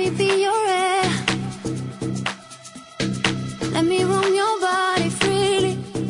me be your air. Let me roam your body freely.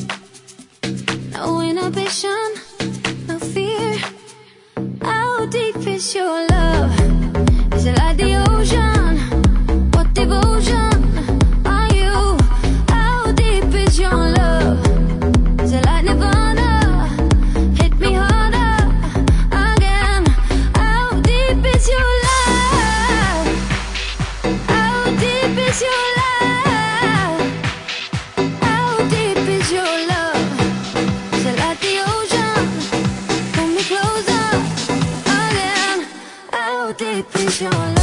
No inhibition, no fear. How deep is your love? Is it like the ocean? What devotion are you? How deep is your love? Is it like Nirvana? Hit me harder again. How deep is your love? How deep is your love? How deep is your love? Is it like the ocean? Pull me closer again. How deep is your love?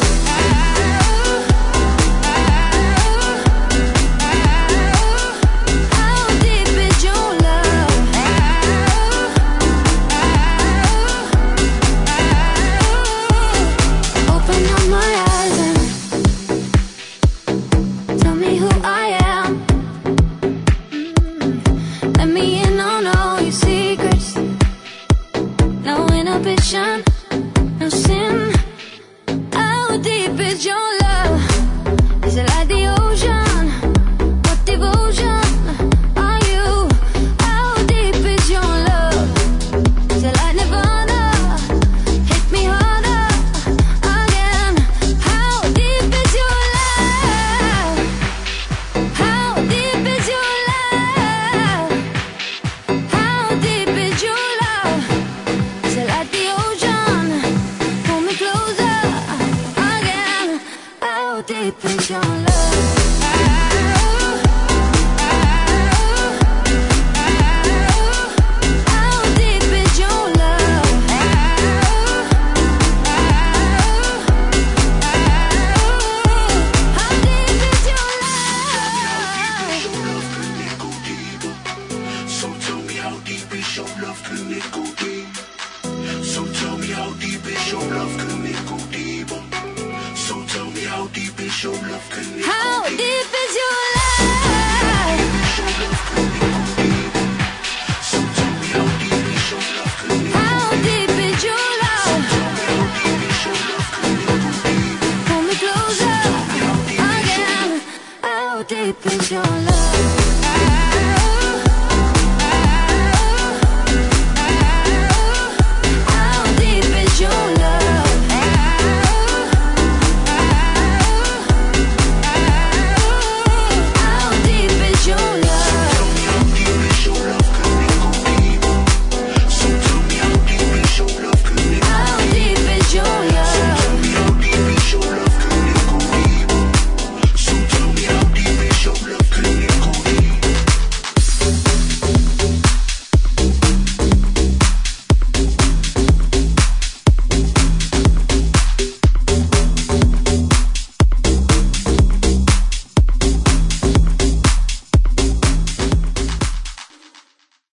No sin. How deep is your love? Is it like the ocean? What devotion are you? How deep is your love? Is it like Nirvana? Hit me harder again. How deep is your love? How deep is your love? How deep is your love? Is it like the ocean? Pull me closer again. How deep is your love? How deep is your love? How deep is your love? So tell me how deep is your love, can it go deep? So tell me how deep is your love, can it go deeper? So tell me how deep is your love, can it go deeper? How deep is your love? So tell me how deep is your love, can it go How deep is your love? How deep is your love, can it go deeper? Pull me closer again. How deep is your love?